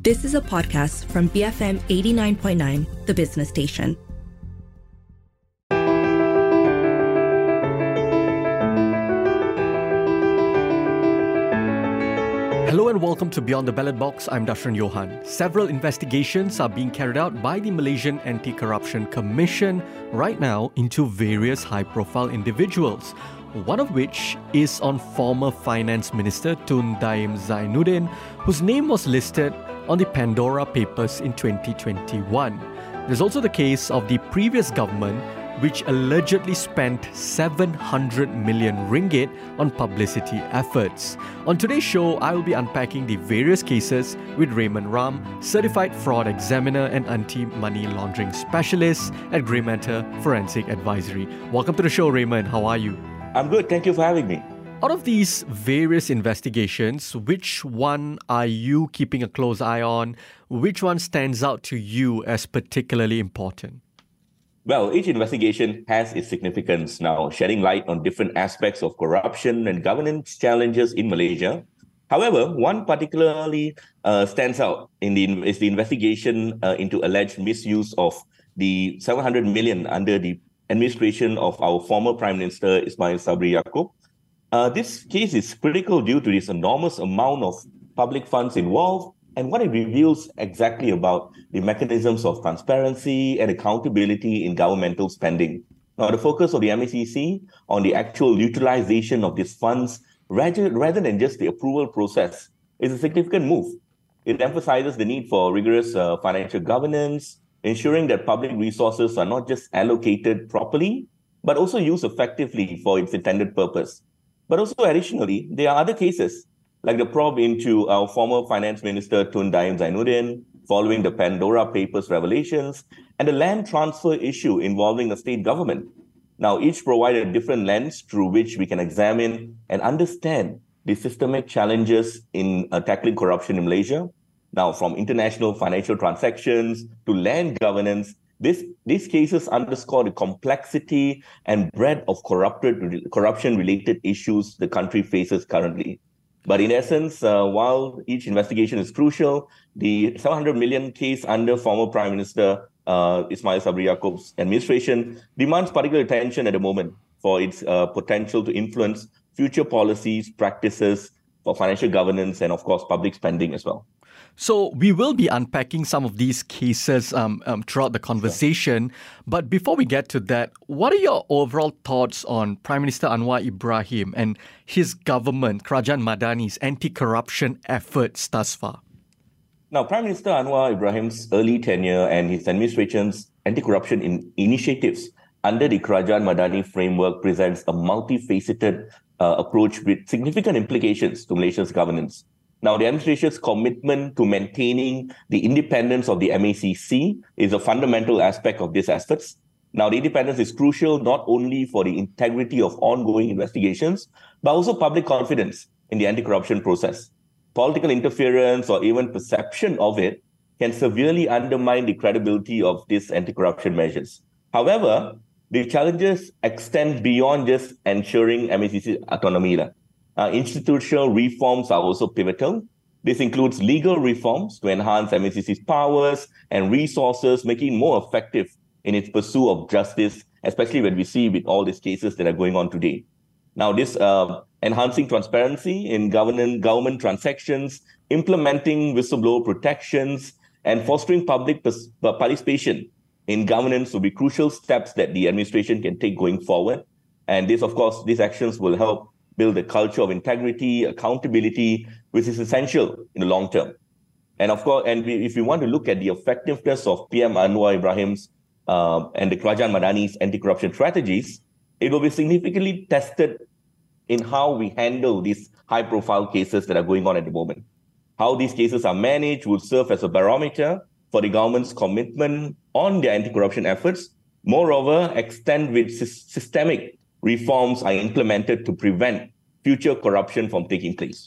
This is a podcast from BFM 89.9, the business station. Hello and welcome to Beyond the Ballot Box. I'm Dashran Johan. Several investigations are being carried out by the Malaysian Anti-Corruption Commission right now into various high-profile individuals. One of which is on former Finance Minister Tun Daim Zainuddin, whose name was listed on the Pandora Papers in 2021. There's also the case of the previous government, which allegedly spent 700 million ringgit on publicity efforts. On today's show, I will be unpacking the various cases with Raymond Ram, Certified Fraud Examiner and Anti-Money Laundering Specialist at Grey Matter Forensic Advisory. Welcome to the show, Raymond. How are you? I'm good. Thank you for having me. Out of these various investigations, which one are you keeping a close eye on? Which one stands out to you as particularly important? Well, each investigation has its significance now, shedding light on different aspects of corruption and governance challenges in Malaysia. However, one particularly stands out is the investigation into alleged misuse of the 700 million under the administration of our former Prime Minister Ismail Sabri Yaakob. This case is critical due to this enormous amount of public funds involved and what it reveals exactly about the mechanisms of transparency and accountability in governmental spending. Now, the focus of the MACC on the actual utilization of these funds rather than just the approval process is a significant move. It emphasizes the need for rigorous financial governance, ensuring that public resources are not just allocated properly, but also used effectively for its intended purpose. But also additionally, there are other cases, like the probe into our former Finance Minister Tun Daim Zainuddin, following the Pandora Papers revelations, and the land transfer issue involving the state government. Now, each provide a different lens through which we can examine and understand the systemic challenges in tackling corruption in Malaysia. Now, from international financial transactions to land governance, these cases underscore the complexity and breadth of corruption-related issues the country faces currently. But in essence, while each investigation is crucial, the 700 million case under former Prime Minister Ismail Sabri Yaakob's administration demands particular attention at the moment for its potential to influence future policies, practices for financial governance, and of course, public spending as well. So we will be unpacking some of these cases throughout the conversation. Sure. But before we get to that, what are your overall thoughts on Prime Minister Anwar Ibrahim and his government, Kerajaan Madani's anti-corruption efforts thus far? Now, Prime Minister Anwar Ibrahim's early tenure and his administration's anti-corruption initiatives under the Kerajaan Madani framework presents a multifaceted approach with significant implications to Malaysia's governance. Now, the administration's commitment to maintaining the independence of the MACC is a fundamental aspect of these efforts. Now, the independence is crucial not only for the integrity of ongoing investigations, but also public confidence in the anti-corruption process. Political interference or even perception of it can severely undermine the credibility of these anti-corruption measures. However, the challenges extend beyond just ensuring MACC autonomy. Institutional reforms are also pivotal. This includes legal reforms to enhance MACC's powers and resources, making it more effective in its pursuit of justice, especially when we see with all these cases that are going on today. Now, this enhancing transparency in government transactions, implementing whistleblower protections, and fostering public participation in governance will be crucial steps that the administration can take going forward. And this, of course, these actions will help build a culture of integrity, accountability, which is essential in the long term. And of course, if we want to look at the effectiveness of PM Anwar Ibrahim's and the Kerajaan Madani's anti-corruption strategies, it will be significantly tested in how we handle these high-profile cases that are going on at the moment. How these cases are managed will serve as a barometer for the government's commitment on their anti-corruption efforts. Moreover, extent with systemic reforms are implemented to prevent future corruption from taking place.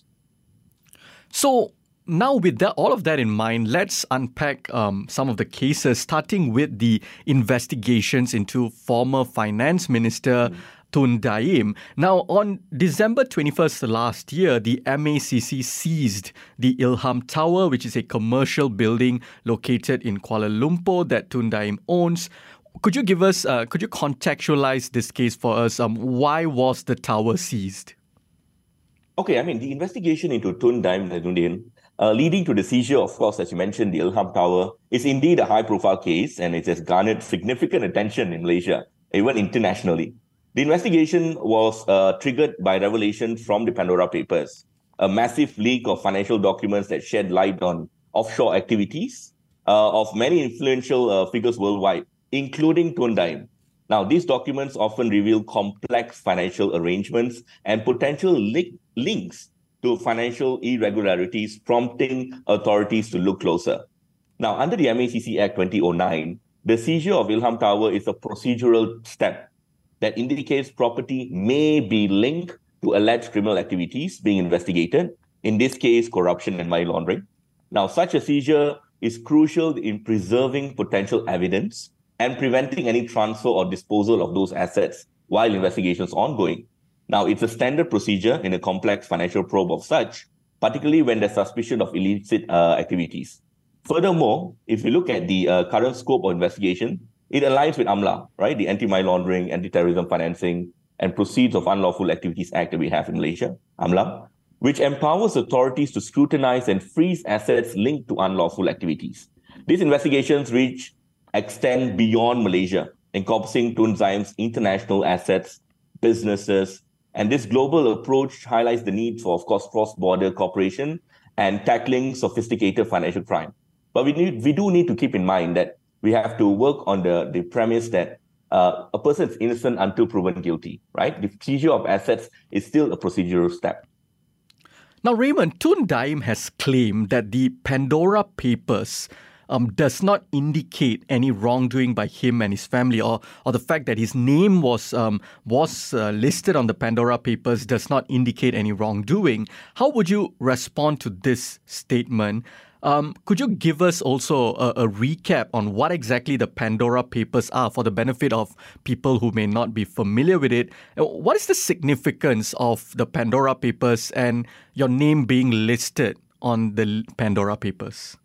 So now with all of that in mind, let's unpack some of the cases, starting with the investigations into former Finance Minister Tun Daim. Now, on December 21st last year, the MACC seized the Ilham Tower, which is a commercial building located in Kuala Lumpur that Tun Daim owns. Could you contextualize this case for us? Why was the tower seized? Okay, the investigation into Tun Daim Zainuddin, leading to the seizure, of course, as you mentioned, the Ilham Tower, is indeed a high-profile case, and it has garnered significant attention in Malaysia, even internationally. The investigation was triggered by revelation from the Pandora Papers, a massive leak of financial documents that shed light on offshore activities of many influential figures worldwide, including Tun Daim. Now, these documents often reveal complex financial arrangements and potential links to financial irregularities, prompting authorities to look closer. Now, under the MACC Act 2009, the seizure of Ilham Tower is a procedural step that indicates property may be linked to alleged criminal activities being investigated, in this case, corruption and money laundering. Now, such a seizure is crucial in preserving potential evidence and preventing any transfer or disposal of those assets while investigations are ongoing. Now, it's a standard procedure in a complex financial probe of such, particularly when there's suspicion of illicit activities. Furthermore, if you look at the current scope of investigation, it aligns with AMLA, right? The Anti-Money Laundering, Anti-Terrorism Financing, and Proceeds of Unlawful Activities Act that we have in Malaysia, AMLA, which empowers authorities to scrutinize and freeze assets linked to unlawful activities. These investigations extend beyond Malaysia, encompassing Tun Daim's international assets, businesses, and this global approach highlights the need for, of course, cross-border cooperation and tackling sophisticated financial crime. But we do need to keep in mind that we have to work on the premise that a person is innocent until proven guilty, right? The seizure of assets is still a procedural step. Now, Raymond, Tun Daim has claimed that the Pandora Papers does not indicate any wrongdoing by him and his family, or the fact that his name was listed on the Pandora Papers does not indicate any wrongdoing. How would you respond to this statement? Could you give us also a recap on what exactly the Pandora Papers are for the benefit of people who may not be familiar with it? What is the significance of the Pandora Papers and your name being listed on the Pandora Papers?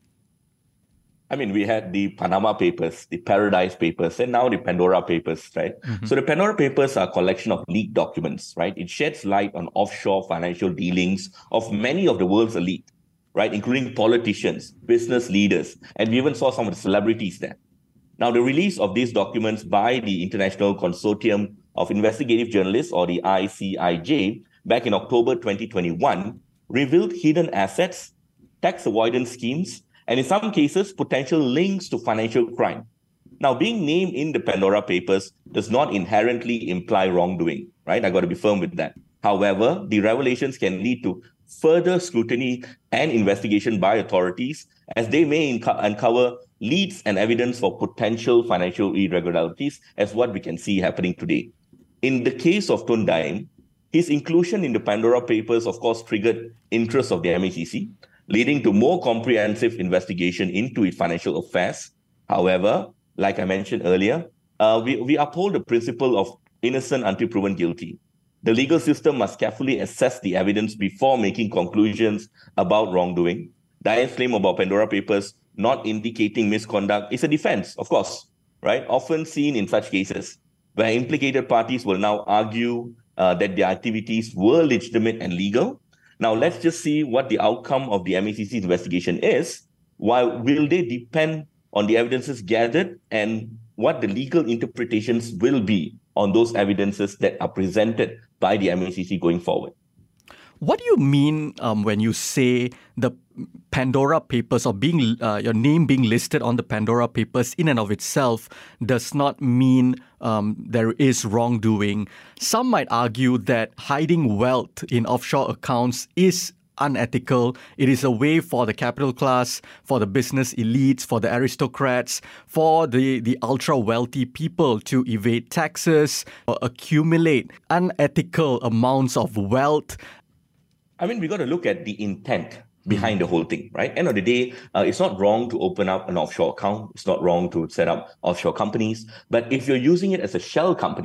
We had the Panama Papers, the Paradise Papers, and now the Pandora Papers, right? Mm-hmm. So the Pandora Papers are a collection of leaked documents, right? It sheds light on offshore financial dealings of many of the world's elite, right? Including politicians, business leaders, and we even saw some of the celebrities there. Now, the release of these documents by the International Consortium of Investigative Journalists, or the ICIJ, back in October 2021, revealed hidden assets, tax avoidance schemes, and in some cases, potential links to financial crime. Now, being named in the Pandora Papers does not inherently imply wrongdoing, right? I got to be firm with that. However, the revelations can lead to further scrutiny and investigation by authorities, as they may uncover leads and evidence for potential financial irregularities, as what we can see happening today. In the case of Tun Daim, his inclusion in the Pandora Papers, of course, triggered interest of the MACC, leading to more comprehensive investigation into its financial affairs. However, like I mentioned earlier, we uphold the principle of innocent until proven guilty. The legal system must carefully assess the evidence before making conclusions about wrongdoing. Daim's claim about Pandora Papers not indicating misconduct is a defense, of course, right? Often seen in such cases, where implicated parties will now argue that their activities were legitimate and legal. Now, let's just see what the outcome of the MACC investigation is. Will they depend on the evidences gathered and what the legal interpretations will be on those evidences that are presented by the MACC going forward? What do you mean when you say the Pandora Papers, or being your name being listed on the Pandora Papers in and of itself does not mean there is wrongdoing? Some might argue that hiding wealth in offshore accounts is unethical. It is a way for the capital class, for the business elites, for the aristocrats, for the ultra-wealthy people to evade taxes or accumulate unethical amounts of wealth. We got to look at the intent behind the whole thing, right? End of the day, it's not wrong to open up an offshore account. It's not wrong to set up offshore companies. But if you're using it as a shell company,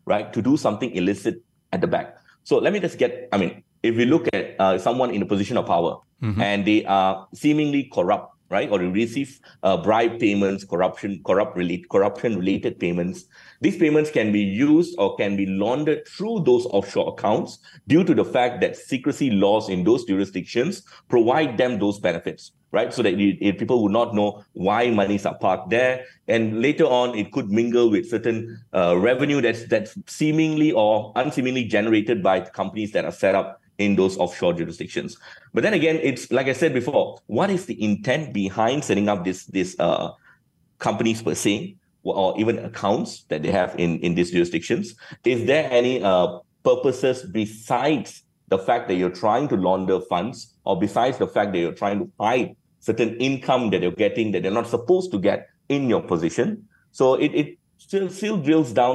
right, to do something illicit at the back. So let me just if we look at someone in a position of power and they are seemingly corrupt, right, or they receive bribe payments, corruption-related payments, these payments can be used or can be laundered through those offshore accounts due to the fact that secrecy laws in those jurisdictions provide them those benefits, right? So that people would not know why monies are parked there. And later on, it could mingle with certain revenue that's seemingly or unseemingly generated by companies that are set up in those offshore jurisdictions. But then again, it's like I said before, what is the intent behind setting up this companies per se, or even accounts that they have in these jurisdictions? Is there any purposes besides the fact that you're trying to launder funds, or besides the fact that you're trying to hide certain income that you're getting that they're not supposed to get in your position? So it still drills down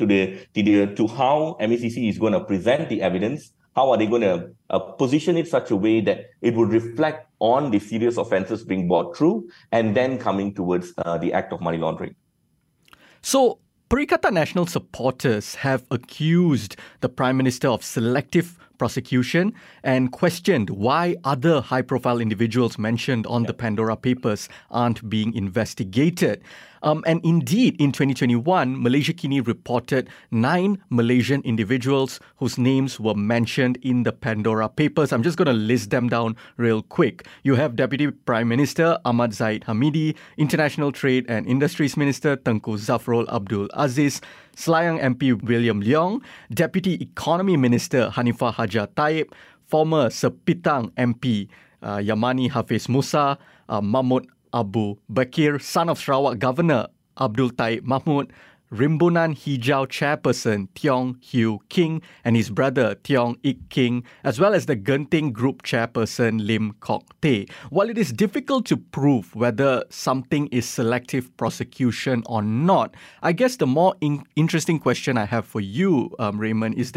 to how MACC is going to present the evidence. How are they going to position it such a way that it would reflect on the serious offenses being brought through and then coming towards the act of money laundering? So, Perikatan Nasional supporters have accused the Prime Minister of selective prosecution and questioned why other high-profile individuals mentioned on the Pandora Papers aren't being investigated. And indeed, in 2021, Malaysia Kini reported 9 Malaysian individuals whose names were mentioned in the Pandora Papers. I'm just going to list them down real quick. You have Deputy Prime Minister Ahmad Zahid Hamidi, International Trade and Industries Minister Tengku Zafrul Abdul Aziz, Selayang MP William Leong, Deputy Economy Minister Hanifah Hajar Taib, former Sepitang MP Yamani Hafiz Musa, Mahmud Abu Bakir, son of Sarawak Governor Abdul Taib Mahmud, Rimbunan Hijau Chairperson Tiong Hugh King and his brother Tiong Ik King, as well as the Genting Group Chairperson Lim Kok Teh. While it is difficult to prove whether something is selective prosecution or not, I guess the more interesting question I have for you, Raymond, is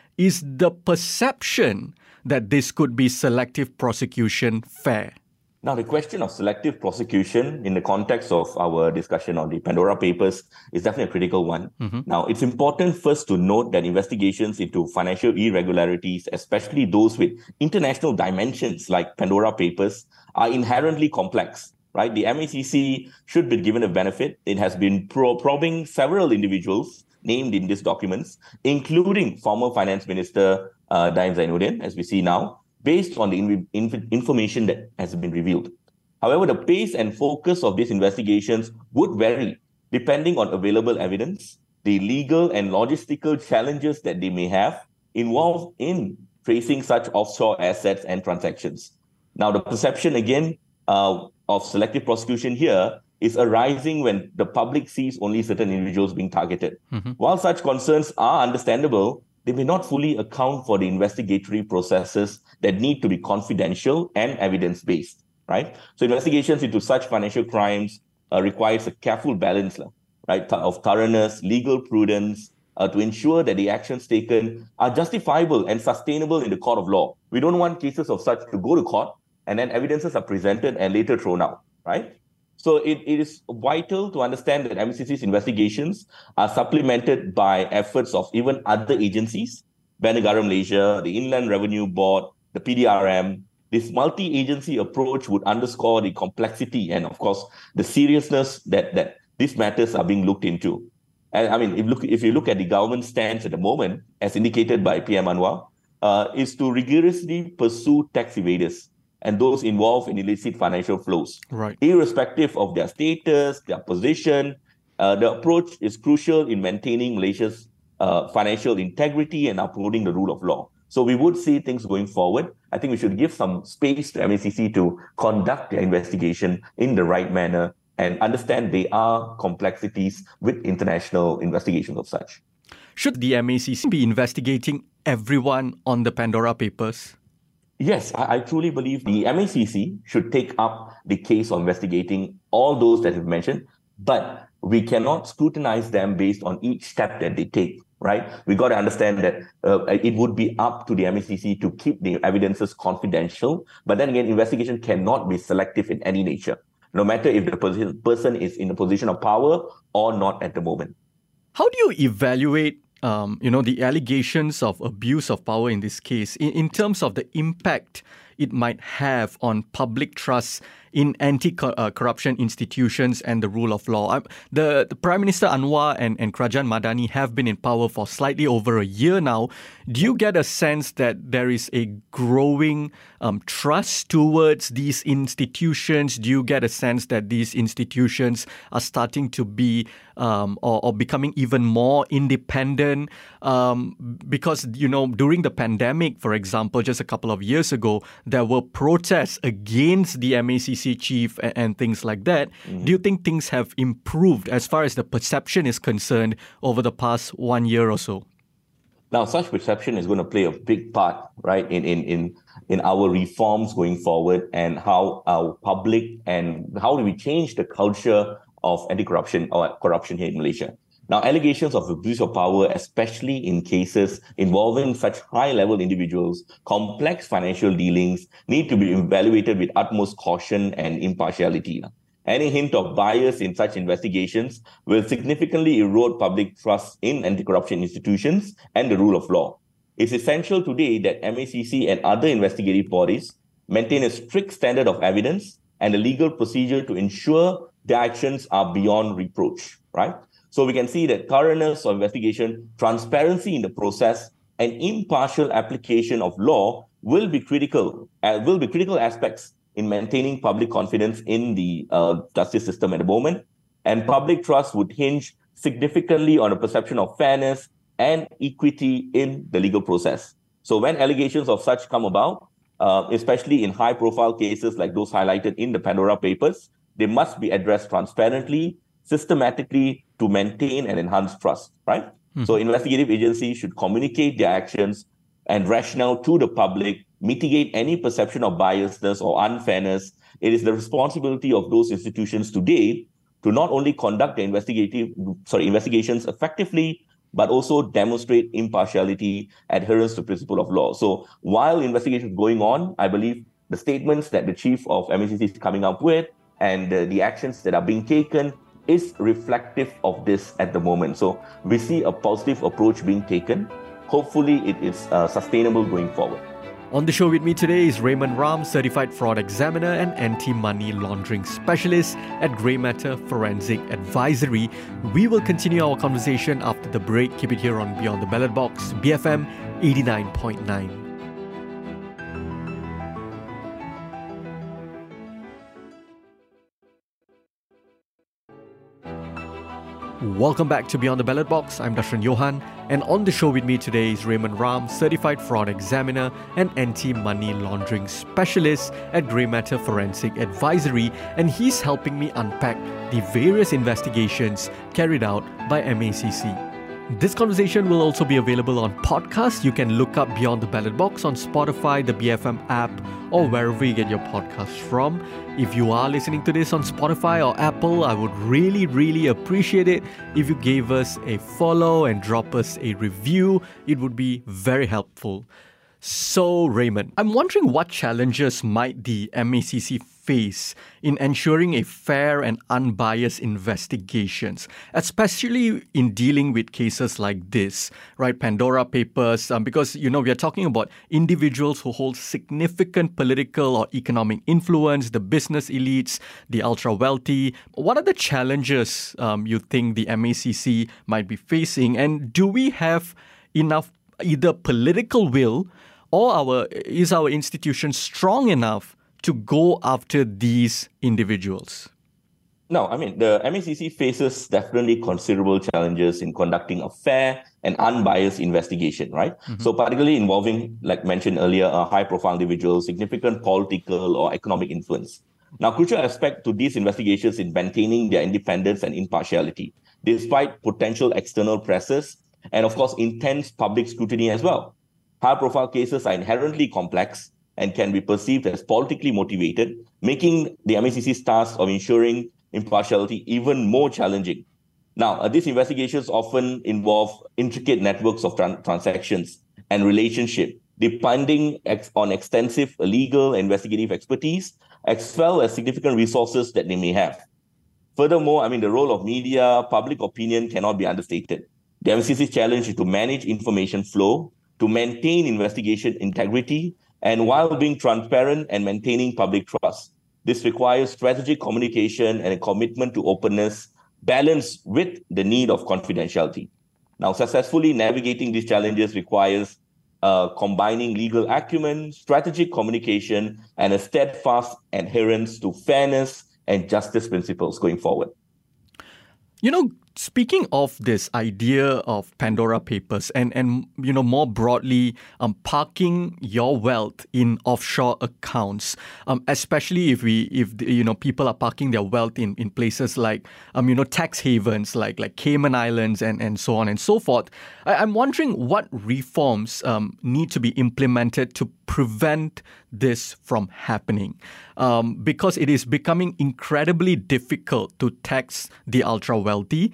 the perception that this could be selective prosecution fair? Now, the question of selective prosecution in the context of our discussion on the Pandora Papers is definitely a critical one. Now, it's important first to note that investigations into financial irregularities, especially those with international dimensions like Pandora Papers, are inherently complex, right? The MACC should be given a benefit. It has been probing several individuals named in these documents, including former Finance Minister Daim Zainuddin, as we see now, based on the information that has been revealed. However, the pace and focus of these investigations would vary depending on available evidence, the legal and logistical challenges that they may have involved in tracing such offshore assets and transactions. Now, the perception, again, of selective prosecution here is arising when the public sees only certain individuals being targeted. While such concerns are understandable, they may not fully account for the investigatory processes that need to be confidential and evidence-based, right? So investigations into such financial crimes requires a careful balance, right, of thoroughness, legal prudence, to ensure that the actions taken are justifiable and sustainable in the court of law. We don't want cases of such to go to court and then evidences are presented and later thrown out, right? So it is vital to understand that MACC's investigations are supplemented by efforts of even other agencies, Bank Negara Malaysia, the Inland Revenue Board, the PDRM. This multi-agency approach would underscore the complexity and, of course, the seriousness that these matters are being looked into. And I mean, if you look at the government stance at the moment, as indicated by PM Anwar, is to rigorously pursue tax evaders and those involved in illicit financial flows. Right. Irrespective of their status, their position, the approach is crucial in maintaining Malaysia's financial integrity and upholding the rule of law. So we would see things going forward. I think we should give some space to MACC to conduct their investigation in the right manner and understand there are complexities with international investigations of such. Should the MACC be investigating everyone on the Pandora Papers? Yes, I truly believe the MACC should take up the case of investigating all those that you've mentioned, but we cannot scrutinize them based on each step that they take, right? We got to understand that it would be up to the MACC to keep the evidences confidential, but then again, investigation cannot be selective in any nature, no matter if the person is in a position of power or not at the moment. How do you evaluate the allegations of abuse of power in this case, in terms of the impact it might have on public trust in anti-corruption institutions and the rule of law. The Prime Minister Anwar and Kerajaan Madani have been in power for slightly over a year now. Do you get a sense that there is a growing trust towards these institutions? Do you get a sense that these institutions are starting to be or becoming even more independent? Because, during the pandemic, for example, just a couple of years ago, there were protests against the MACC chief and things like that. Mm-hmm. Do you think things have improved as far as the perception is concerned over the past 1 year or so? Now, such perception is going to play a big part, right, in our reforms going forward, and how our public, and how do we change the culture of anti-corruption or corruption here in Malaysia. Now, allegations of abuse of power, especially in cases involving such high-level individuals, complex financial dealings, need to be evaluated with utmost caution and impartiality. Any hint of bias in such investigations will significantly erode public trust in anti-corruption institutions and the rule of law. It's essential today that MACC and other investigative bodies maintain a strict standard of evidence and a legal procedure to ensure their actions are beyond reproach, right? So we can see that thoroughness of investigation, transparency in the process, and impartial application of law will be critical aspects in maintaining public confidence in the justice system at the moment. And public trust would hinge significantly on a perception of fairness and equity in the legal process. So when allegations of such come about, especially in high-profile cases like those highlighted in the Pandora Papers, they must be addressed transparently, systematically, to maintain and enhance trust, right? Mm-hmm. So investigative agencies should communicate their actions and rationale to the public, mitigate any perception of biasness or unfairness. It is the responsibility of those institutions today to not only conduct the investigations effectively, but also demonstrate impartiality, adherence to principle of law. So while investigations going on, I believe the statements that the chief of MACC is coming up with and the actions that are being taken is reflective of this at the moment. So we see a positive approach being taken. Hopefully it is sustainable going forward. On the show with me today is Raymond Ram, Certified Fraud Examiner and Anti-Money Laundering Specialist at Grey Matter Forensic Advisory. We will continue our conversation after the break. Keep it here on Beyond the Ballot Box, BFM 89.9. Welcome back to Beyond the Ballot Box. I'm Dashran Johan, and on the show with me today is Raymond Ram, Certified Fraud Examiner and Anti-Money Laundering Specialist at Grey Matter Forensic Advisory, and he's helping me unpack the various investigations carried out by MACC. This conversation will also be available on podcast. You can look up Beyond the Ballot Box on Spotify, the BFM app, or wherever you get your podcasts from. If you are listening to this on Spotify or Apple, I would really, really appreciate it if you gave us a follow and drop us a review. It would be very helpful. So, Raymond, I'm wondering what challenges might the MACC face in ensuring a fair and unbiased investigations, especially in dealing with cases like this, right? Pandora Papers, because, we are talking about individuals who hold significant political or economic influence, the business elites, the ultra-wealthy. What are the challenges you think the MACC might be facing? And do we have enough either political will or is our institution strong enough to go after these individuals? No, the MACC faces definitely considerable challenges in conducting a fair and unbiased investigation, right? Mm-hmm. So particularly involving, like mentioned earlier, high-profile individuals, significant political or economic influence. Now, crucial aspect to these investigations is maintaining their independence and impartiality, despite potential external pressures and, of course, intense public scrutiny as well. High-profile cases are inherently complex and can be perceived as politically motivated, making the MACC's task of ensuring impartiality even more challenging. Now, these investigations often involve intricate networks of transactions and relationship, depending on extensive legal and investigative expertise, as well as significant resources that they may have. Furthermore, the role of media, public opinion cannot be understated. The MCC's challenge is to manage information flow, to maintain investigation integrity, and while being transparent and maintaining public trust. This requires strategic communication and a commitment to openness, balanced with the need of confidentiality. Now, successfully navigating these challenges requires combining legal acumen, strategic communication, and a steadfast adherence to fairness and justice principles going forward. Speaking of this idea of Pandora Papers and more broadly, parking your wealth in offshore accounts, especially if people are parking their wealth in places like tax havens like Cayman Islands and so on and so forth. I'm wondering what reforms need to be implemented to prevent this from happening, because it is becoming incredibly difficult to tax the ultra wealthy.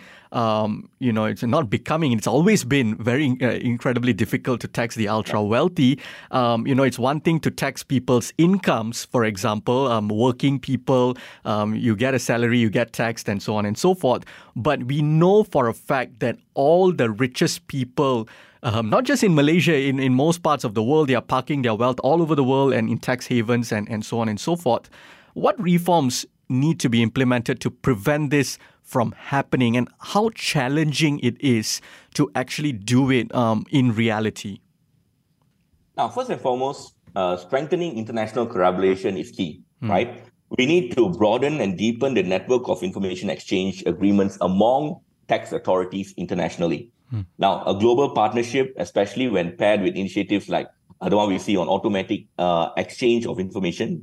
It's not becoming, it's always been very incredibly difficult to tax the ultra wealthy. It's one thing to tax people's incomes, for example, working people, you get a salary, you get taxed and so on and so forth. But we know for a fact that all the richest people, not just in Malaysia, in most parts of the world, they are parking their wealth all over the world and in tax havens and so on and so forth. What reforms need to be implemented to prevent this from happening, and how challenging it is to actually do it in reality? Now, first and foremost, strengthening international collaboration is key, right? We need to broaden and deepen the network of information exchange agreements among tax authorities internationally. Now, a global partnership, especially when paired with initiatives like the one we see on automatic exchange of information,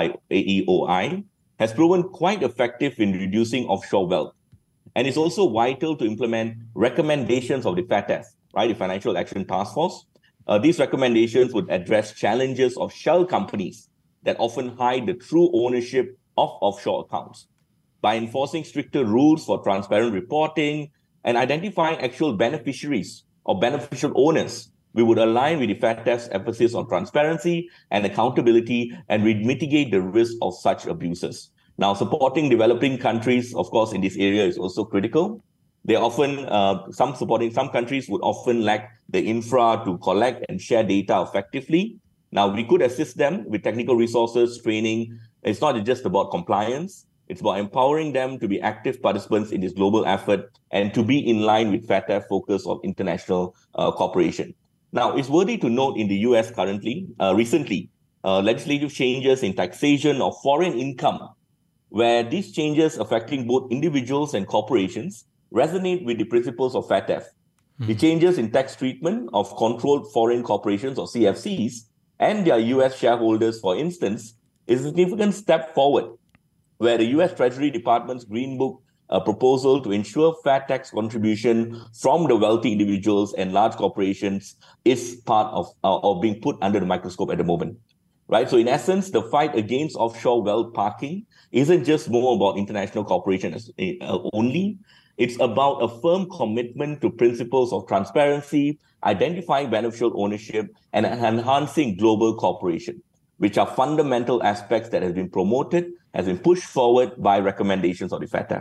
AEOI, has proven quite effective in reducing offshore wealth. And it's also vital to implement recommendations of the FATF, right, the Financial Action Task Force. These recommendations would address challenges of shell companies that often hide the true ownership of offshore accounts. By enforcing stricter rules for transparent reporting and identifying actual beneficiaries or beneficial owners, we would align with the FATF's emphasis on transparency and accountability, and we'd mitigate the risk of such abuses. Now, supporting developing countries, of course, in this area is also critical. They often, some countries would often lack the infra to collect and share data effectively. Now, we could assist them with technical resources, training. It's not just about compliance. It's about empowering them to be active participants in this global effort and to be in line with FATF focus of international cooperation. Now, it's worthy to note in the US recently, legislative changes in taxation of foreign income, where these changes affecting both individuals and corporations resonate with the principles of FATF. The changes in tax treatment of controlled foreign corporations or CFCs and their US shareholders, for instance, is a significant step forward, where the US Treasury Department's Green Book proposal to ensure fair tax contribution from the wealthy individuals and large corporations is part of or being put under the microscope at the moment, right? So in essence, the fight against offshore wealth parking isn't just more about international cooperation only. It's about a firm commitment to principles of transparency, identifying beneficial ownership, and enhancing global cooperation, which are fundamental aspects that has been pushed forward by recommendations of the FATF.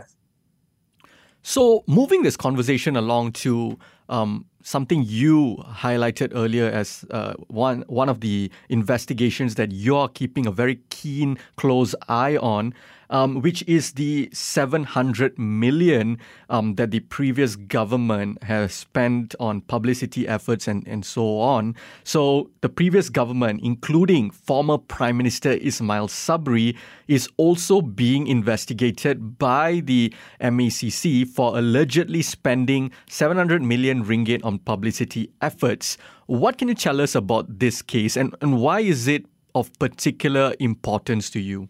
So moving this conversation along to something you highlighted earlier as one of the investigations that you're keeping a very keen, close eye on, which is the 700 million that the previous government has spent on publicity efforts and so on. So the previous government, including former Prime Minister Ismail Sabri, is also being investigated by the MACC for allegedly spending 700 million ringgit on publicity efforts. What can you tell us about this case, and why is it of particular importance to you?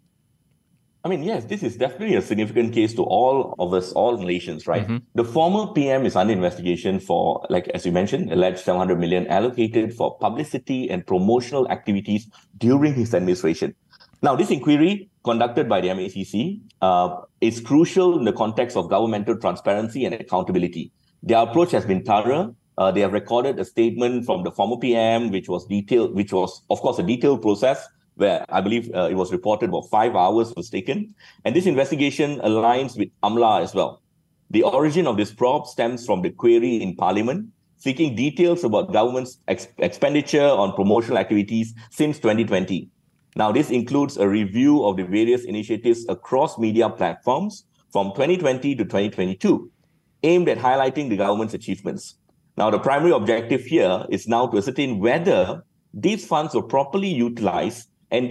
I mean, yes, this is definitely a significant case to all of us, all Malaysians, right? Mm-hmm. The former PM is under investigation for, like, as you mentioned, alleged 700 million allocated for publicity and promotional activities during his administration. Now, this inquiry conducted by the MACC is crucial in the context of governmental transparency and accountability. Their approach has been thorough. They have recorded a statement from the former PM, which was, of course, a detailed process, where I believe it was reported about 5 hours was taken. And this investigation aligns with AMLA as well. The origin of this probe stems from the query in Parliament seeking details about government's expenditure on promotional activities since 2020. Now, this includes a review of the various initiatives across media platforms from 2020 to 2022, aimed at highlighting the government's achievements. Now, the primary objective here is now to ascertain whether these funds were properly utilized and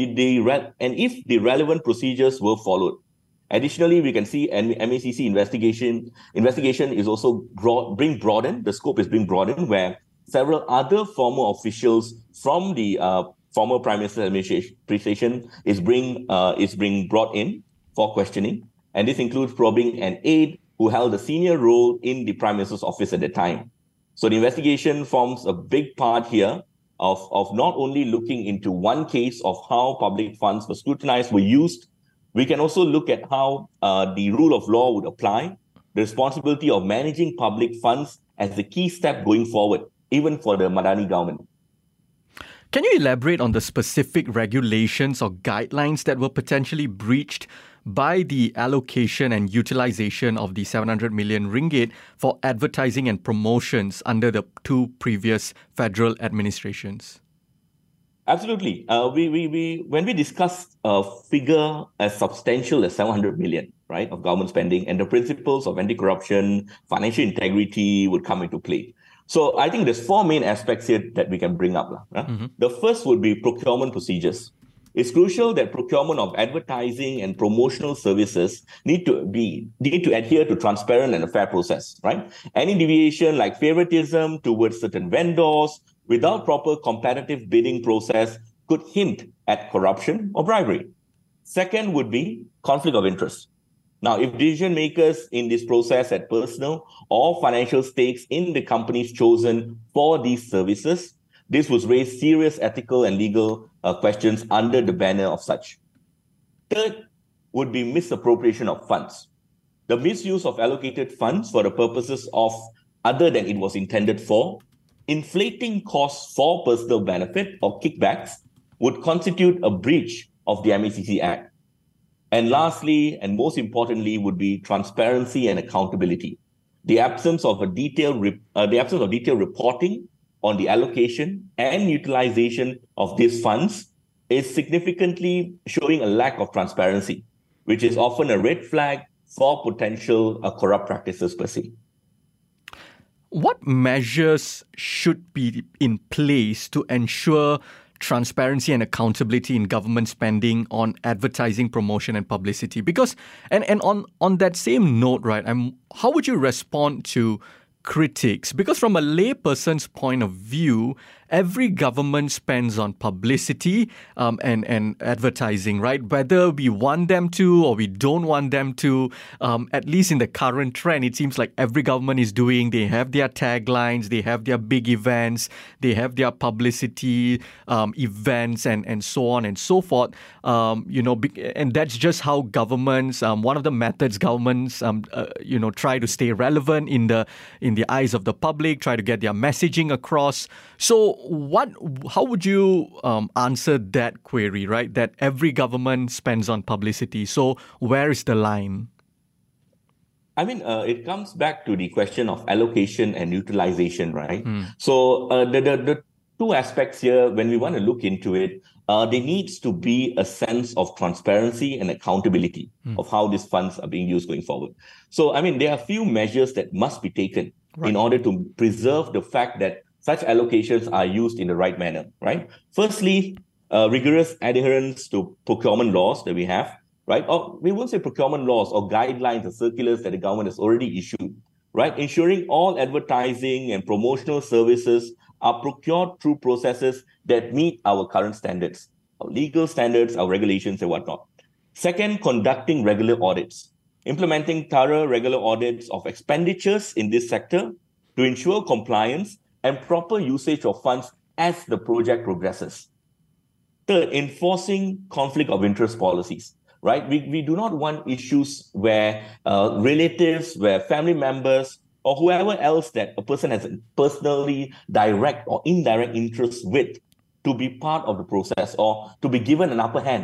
if the relevant procedures were followed. Additionally, we can see MACC investigation is also broadened. The scope is being broadened, where several other former officials from the former Prime Minister's administration is being brought in for questioning. And this includes probing an aide who held a senior role in the Prime Minister's office at the time. So the investigation forms a big part here of not only looking into one case of how public funds were scrutinized, were used. We can also look at how the rule of law would apply, the responsibility of managing public funds as the key step going forward, even for the Madani government. Can you elaborate on the specific regulations or guidelines that were potentially breached by the allocation and utilization of the 700 million ringgit for advertising and promotions under the two previous federal administrations? Absolutely. When we discuss a figure as substantial as 700 million, right, of government spending, and the principles of anti-corruption, financial integrity would come into play. So I think there's four main aspects here that we can bring up. Mm-hmm. The first would be procurement procedures. It's crucial that procurement of advertising and promotional services need to adhere to transparent and a fair process, right? Any deviation like favoritism towards certain vendors without proper competitive bidding process could hint at corruption or bribery. Second would be conflict of interest. Now, if decision makers in this process had personal or financial stakes in the companies chosen for these services, this would raise serious ethical and legal questions under the banner of such. Third would be misappropriation of funds. The misuse of allocated funds for the purposes of other than it was intended for, inflating costs for personal benefit or kickbacks would constitute a breach of the MACC Act. And lastly, and most importantly, would be transparency and accountability. The absence of detailed reporting on the allocation and utilization of these funds is significantly showing a lack of transparency, which is often a red flag for potential corrupt practices per se. What measures should be in place to ensure transparency and accountability in government spending on advertising, promotion, and publicity? Because, and on that same note, right, how would you respond to critics? Because from a layperson's point of view, every government spends on publicity and advertising, right? Whether we want them to or we don't want them to, at least in the current trend, it seems like every government is doing. They have their taglines, they have their big events, they have their publicity events and so on and so forth. And that's just how governments, one of the methods governments, try to stay relevant in the eyes of the public, try to get their messaging across. So how would you answer that query, right? That every government spends on publicity. So where is the line? I mean, it comes back to the question of allocation and utilization, right? So the two aspects here, when we want to look into it, there needs to be a sense of transparency and accountability of how these funds are being used going forward. So, I mean, there are a few measures that must be taken in order to preserve the fact that such allocations are used in the right manner, right? Firstly, rigorous adherence to procurement laws that we have, right? Or we won't say procurement laws or guidelines or circulars that the government has already issued, right? Ensuring all advertising and promotional services are procured through processes that meet our current standards, our legal standards, our regulations and whatnot. Second, conducting regular audits, implementing thorough regular audits of expenditures in this sector to ensure compliance and proper usage of funds as the project progresses. Third, enforcing conflict of interest policies, right? We do not want issues where relatives, where family members, or whoever else that a person has personally direct or indirect interest with to be part of the process or to be given an upper hand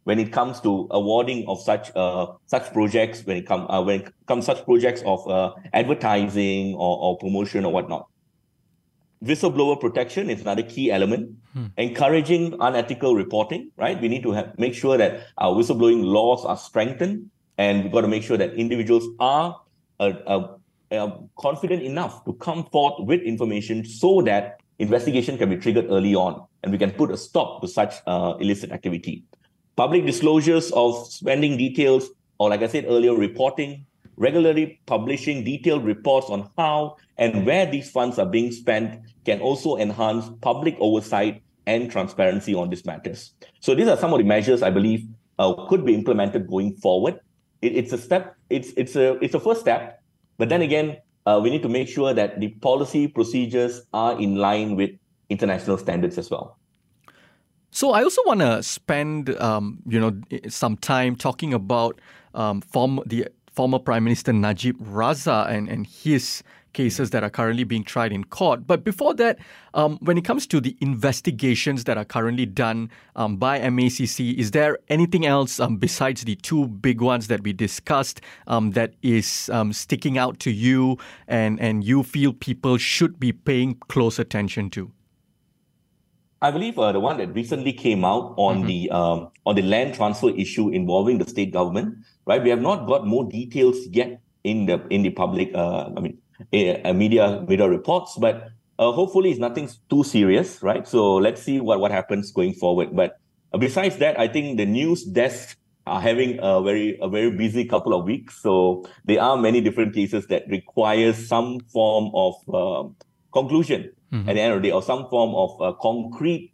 when it comes to awarding of such projects, when it comes such projects of advertising or promotion or whatnot. Whistleblower protection is another key element. Encouraging unethical reporting, right? We need to make sure that our whistleblowing laws are strengthened, and we've got to make sure that individuals are confident enough to come forth with information so that investigation can be triggered early on, and we can put a stop to such illicit activity. Public disclosures of spending details, or like I said earlier, reporting, regularly publishing detailed reports on how and where these funds are being spent can also enhance public oversight and transparency on these matters. So these are some of the measures I believe could be implemented going forward. It's a step. It's a first step, but then again, we need to make sure that the policy procedures are in line with international standards as well. So I also want to spend, some time talking about the former Prime Minister Najib Razak and his cases that are currently being tried in court. But before that, when it comes to the investigations that are currently done by MACC, is there anything else besides the two big ones that we discussed that is sticking out to you and you feel people should be paying close attention to? I believe the one that recently came out on the land transfer issue involving the state government, right? We have not got more details yet in the public, media reports, but hopefully it's nothing too serious, right? So let's see what happens going forward. But besides that, I think the news desks are having a very busy couple of weeks. So there are many different cases that require some form of conclusion at the end of the day, or some form of concrete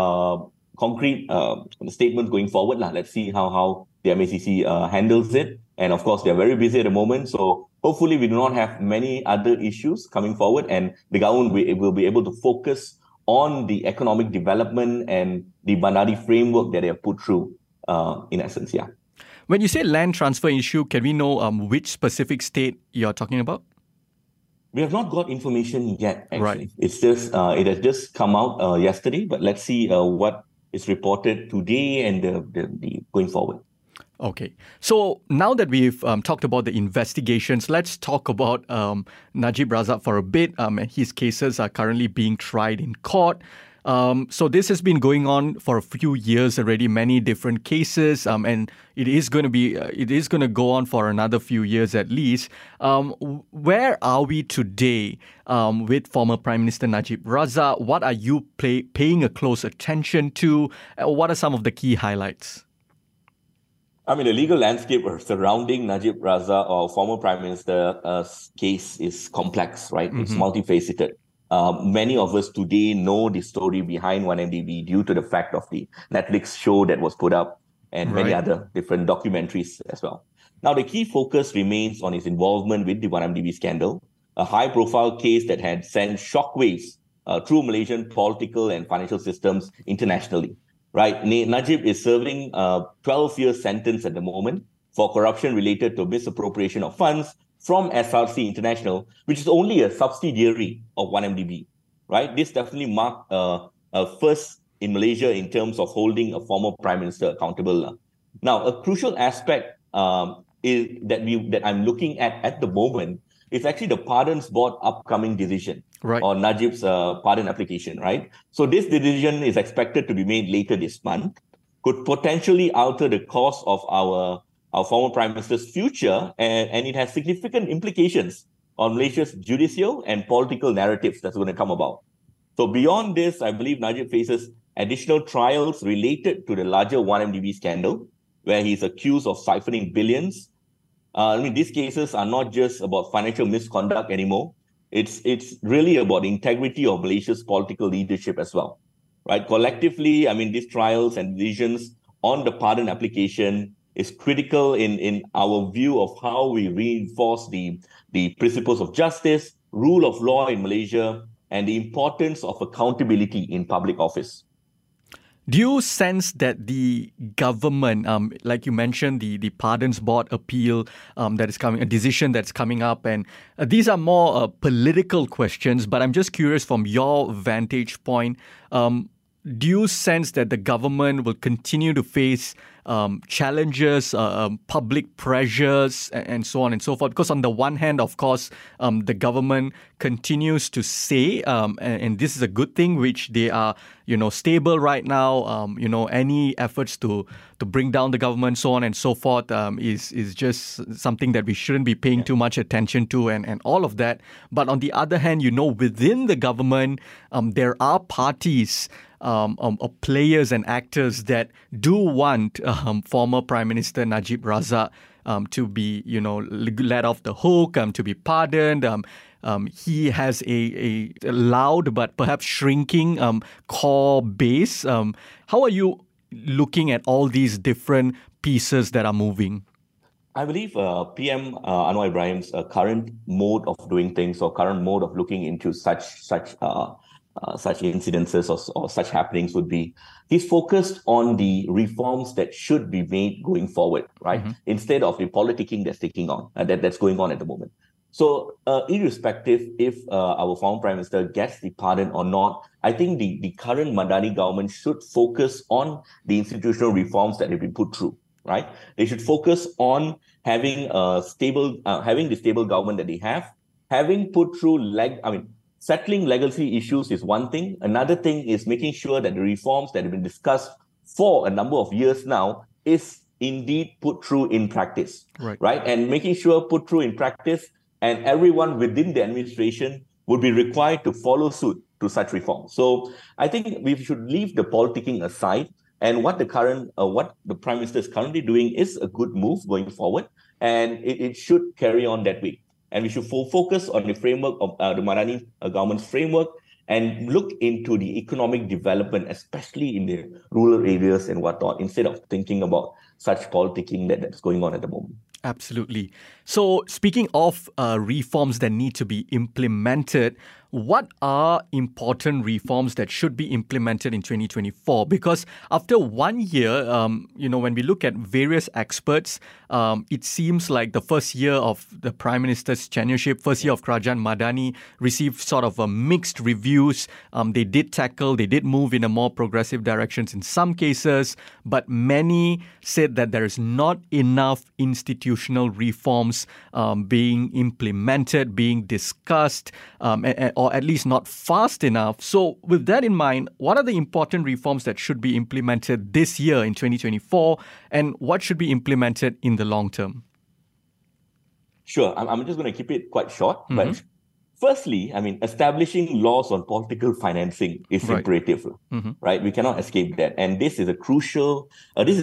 statement going forward. Let's see how the MACC handles it. And of course, they're very busy at the moment. So hopefully we do not have many other issues coming forward, and the government will be able to focus on the economic development and the Bandari framework that they have put through, in essence, yeah. When you say land transfer issue, can we know which specific state you're talking about? We have not got information yet, actually. Right. It's just, it has just come out yesterday, but let's see what is reported today and the going forward. Okay. So now that we've talked about the investigations, let's talk about Najib Razak for a bit. His cases are currently being tried in court. So this has been going on for a few years already, many different cases, and it is going to go on for another few years at least. Where are we today with former Prime Minister Najib Razak? What are you paying a close attention to? What are some of the key highlights? I mean, the legal landscape surrounding Najib Razak, or former Prime Minister's case, is complex, right? It's multifaceted. Many of us today know the story behind 1MDB due to the fact of the Netflix show that was put up and many other different documentaries as well. Now, the key focus remains on his involvement with the 1MDB scandal, a high-profile case that had sent shockwaves through Malaysian political and financial systems internationally. Right, Najib is serving a 12-year sentence at the moment for corruption related to misappropriation of funds from SRC International, which is only a subsidiary of 1MDB. Right, this definitely marked a first in Malaysia in terms of holding a former prime minister accountable. Now, a crucial aspect is that I'm looking at the moment is actually the Pardons Board upcoming decision on Najib's pardon application, right? So this decision is expected to be made later this month, could potentially alter the course of our former Prime Minister's future, and it has significant implications on Malaysia's judicial and political narratives that's going to come about. So beyond this, I believe Najib faces additional trials related to the larger 1MDB scandal, where he's accused of siphoning billions. These cases are not just about financial misconduct anymore. It's really about the integrity of Malaysia's political leadership as well, right? Collectively, these trials and decisions on the pardon application is critical in our view of how we reinforce the principles of justice, rule of law in Malaysia, and the importance of accountability in public office. Do you sense that the government, like you mentioned, the Pardons Board appeal that is coming, a decision that's coming up, and these are more political questions, but I'm just curious from your vantage point, do you sense that the government will continue to face challenges, public pressures, and so on and so forth? Because on the one hand, of course, the government continues to say, and this is a good thing, which they are, stable right now. Any efforts to bring down the government, so on and so forth, is just something that we shouldn't be paying too much attention to, and all of that. But on the other hand, within the government, there are parties, players and actors that do want former Prime Minister Najib Razak to be, let off the hook, to be pardoned. He has a loud but perhaps shrinking core base. How are you looking at all these different pieces that are moving? I believe PM Anwar Ibrahim's current mode of doing things, or current mode of looking into such incidences or such happenings would be, he's focused on the reforms that should be made going forward, right? Mm-hmm. Instead of the politicking that's going on at the moment. So irrespective if our former Prime Minister gets the pardon or not, I think the current Madani government should focus on the institutional reforms that have been put through, right? They should focus on having the stable government that they have, having put through settling legacy issues is one thing. Another thing is making sure that the reforms that have been discussed for a number of years now is indeed put through in practice, right? And making sure put through in practice, and everyone within the administration would be required to follow suit to such reforms. So I think we should leave the politicking aside, and what the Prime Minister is currently doing is a good move going forward, and it should carry on that way. And we should focus on the framework of the Madani government's framework and look into the economic development, especially in the rural areas and whatnot, instead of thinking about such politicking that's going on at the moment. Absolutely. So speaking of reforms that need to be implemented, what are important reforms that should be implemented in 2024? Because after 1 year, when we look at various experts, it seems like the first year of the Prime Minister's tenureship, first year of Kerajaan Madani, received sort of mixed reviews. They did move in a more progressive directions in some cases, but many said that there is not enough institutional reforms being implemented, being discussed, or at least not fast enough. So with that in mind, what are the important reforms that should be implemented this year in 2024, and what should be implemented in the long term? Sure. I'm just going to keep it quite short. Mm-hmm. But firstly, establishing laws on political financing is imperative, right? We cannot escape that. And this is crucial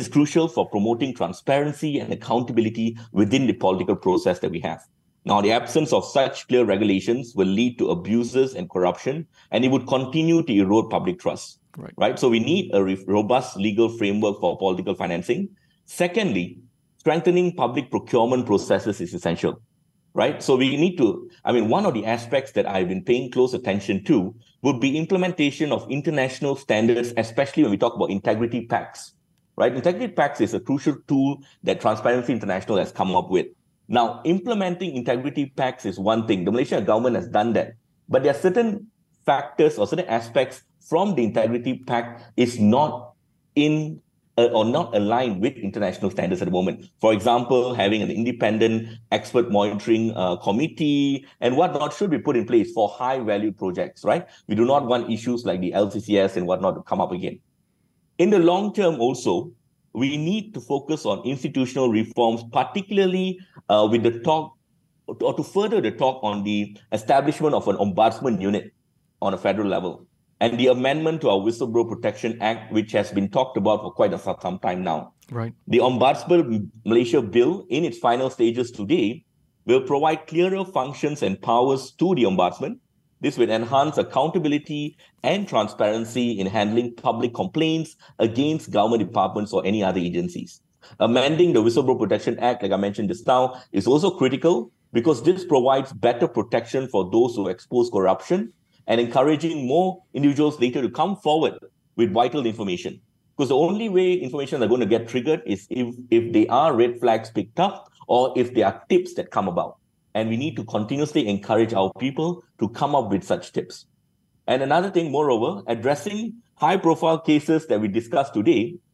for promoting transparency and accountability within the political process that we have. Now, the absence of such clear regulations will lead to abuses and corruption, and it would continue to erode public trust, right? So we need a robust legal framework for political financing. Secondly, strengthening public procurement processes is essential, right? So we need to, one of the aspects that I've been paying close attention to would be implementation of international standards, especially when we talk about integrity pacts, right? Integrity pacts is a crucial tool that Transparency International has come up with. Now, implementing integrity pacts is one thing. The Malaysian government has done that. But there are certain factors or certain aspects from the integrity pact is not in or not aligned with international standards at the moment. For example, having an independent expert monitoring committee and whatnot should be put in place for high-value projects, right? We do not want issues like the LCCS and whatnot to come up again. In the long term also, we need to focus on institutional reforms, particularly with the talk, or to further the talk on the establishment of an ombudsman unit on a federal level, and the amendment to our Whistleblower Protection Act, which has been talked about for quite some time now. Right. The Ombudsman Malaysia Bill, in its final stages today, will provide clearer functions and powers to the Ombudsman. This will enhance accountability and transparency in handling public complaints against government departments or any other agencies. Amending the Whistleblower Protection Act, like I mentioned just now, is also critical because this provides better protection for those who expose corruption and encouraging more individuals later to come forward with vital information. Because the only way information are going to get triggered is if there are red flags picked up or if there are tips that come about. And we need to continuously encourage our people to come up with such tips. And another thing, moreover, addressing high-profile cases that we discussed today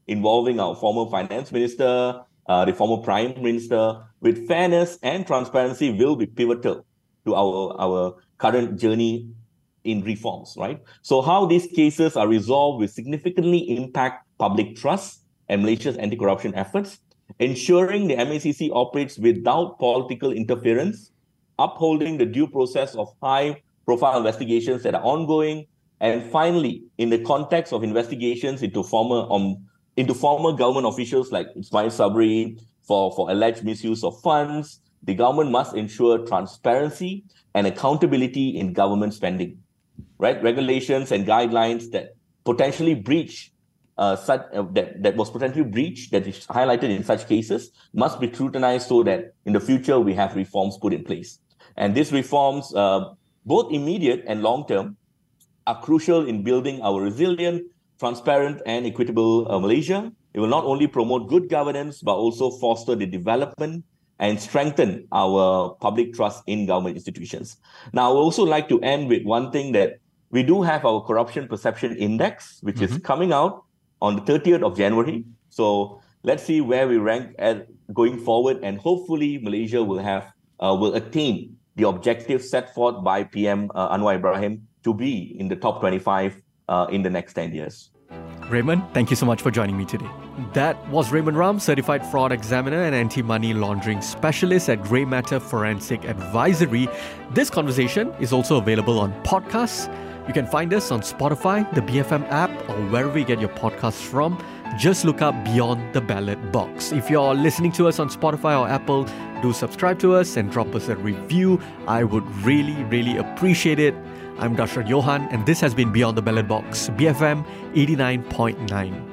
involving our former finance minister, the former prime minister, with fairness and transparency will be pivotal to our current journey in reforms, right? So how these cases are resolved will significantly impact public trust and Malaysia's anti-corruption efforts, ensuring the MACC operates without political interference, upholding the due process of high-profile investigations that are ongoing, and finally, in the context of investigations into former government officials like Ismail Sabri for alleged misuse of funds, the government must ensure transparency and accountability in government spending. Right, regulations and guidelines that potentially breach that is highlighted in such cases must be scrutinized so that in the future we have reforms put in place. And these reforms, both immediate and long term, are crucial in building our resilient, transparent, and equitable Malaysia. It will not only promote good governance but also foster the development and strengthen our public trust in government institutions. Now, I would also like to end with one thing, that we do have our Corruption Perception Index, which is coming out on the 30th of January. So let's see where we rank at going forward, and hopefully Malaysia will attain the objective set forth by PM Anwar Ibrahim to be in the top 25 in the next 10 years. Raymond, thank you so much for joining me today. That was Raymond Ram, Certified Fraud Examiner and Anti-Money Laundering Specialist at Grey Matter Forensic Advisory. This conversation is also available on podcasts. You can find us on Spotify, the BFM app, or wherever you get your podcasts from. Just look up Beyond the Ballot Box. If you're listening to us on Spotify or Apple, do subscribe to us and drop us a review. I would really, really appreciate it. I'm Dashran Johan, and this has been Beyond the Ballot Box, BFM 89.9.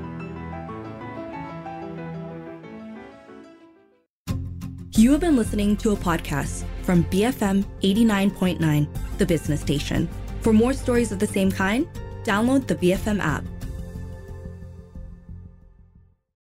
You have been listening to a podcast from BFM 89.9, the business station. For more stories of the same kind, download the BFM app.